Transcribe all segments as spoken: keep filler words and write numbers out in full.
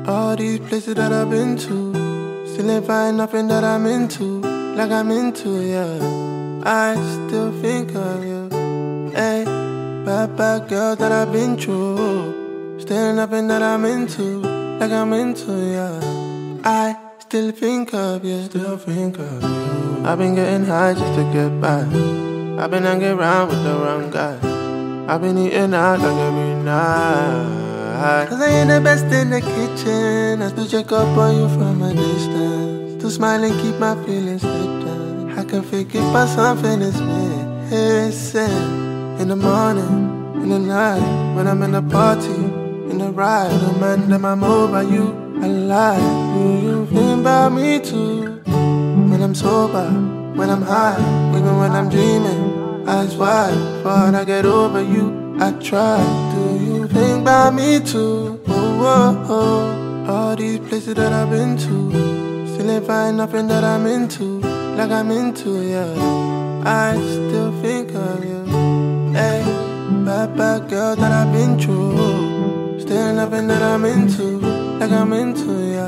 All these places that I've been to, still ain't find nothing that I'm into, like I'm into, yeah. I still think of you, hey. Bad, bad girl that I've been through, still nothing that I'm into, like I'm into, yeah. I still think of you, still think of you. I've been getting high just to get by. I've been hanging around with the wrong guy. I've been eating out like every night. Cause I ain't the best in the kitchen. I still check up on you from a distance. To smile and keep my feelings hidden. I can fake it but something is missing. In the morning, in the night, when I'm in the party, in the ride, the man that I'm over you, I lie. Do you think about me too? When I'm sober, when I'm high, even when I'm dreaming, eyes wide, before I get over you, I try. Do you think about me too? Oh, oh, oh. All these places that I've been to, still ain't find nothing that I'm into, like I'm into, yeah. I still think of you, hey. Bad, bad girl that I've been through, still nothing that I'm into, like I'm into, yeah.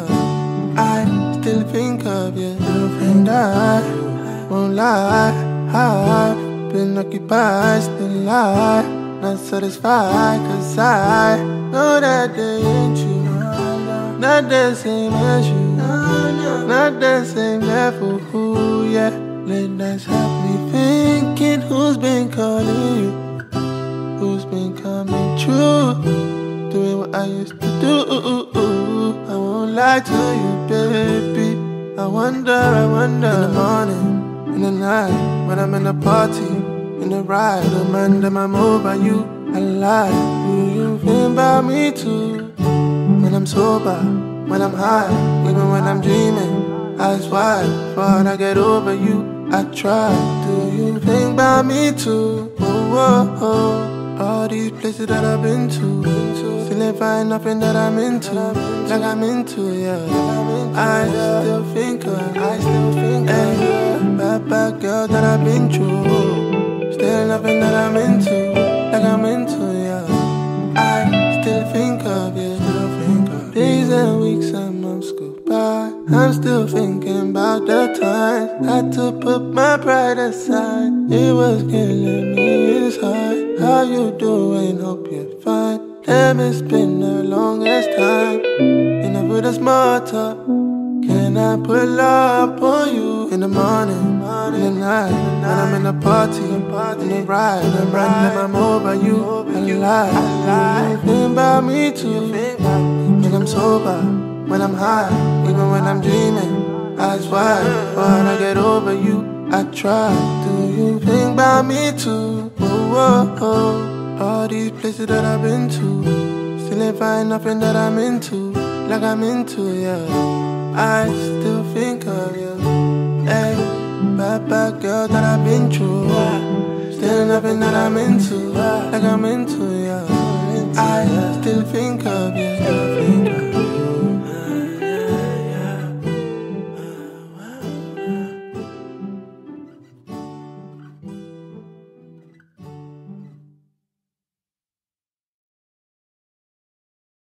I still think of you, and I won't lie. I've been occupied, still lie, not satisfied, cause I know that they ain't you, not the same as you, not the same level, yeah. Late nights have me thinking, who's been calling you, who's been coming true, doing what I used to do. I won't lie to you, baby. I wonder, I wonder. In the morning, in the night, when I'm in the party, in the ride, the man that I'm over you, I lie. Do you think about me too? When I'm sober, when I'm high, even when I'm dreaming, eyes wide, before I get over you, I try. Do you think about me too? Oh, oh, oh. All these places that I've been to, still ain't find nothing that I'm into, like I'm into, yeah. I still think of, I still think of, bad, bad girl that I've been through, still nothing that I'm into, like I'm into, yeah. I still think of you, still think of days and weeks and months go by. I'm still thinking about the times had to put my pride aside. It was killing me inside. How you doing? Hope you're fine. Damn, it's been the longest time. Enough with a small talk. Can I pull up on you in the morning, in the night, when I'm in the party, in the ride, when I'm over you, I lie. You think about me too, when I'm sober, when I'm high, even when I'm dreaming, eyes wide, before I get over you, I try. Do you think about me too? Oh, oh, oh. All these places that I've been to, still ain't find nothing that I'm into, like I'm into, yeah. I still think of you, hey. Bad, bad girl that I've been through, still nothing that I'm into, like I'm into, yeah. I still think of you, still think of you.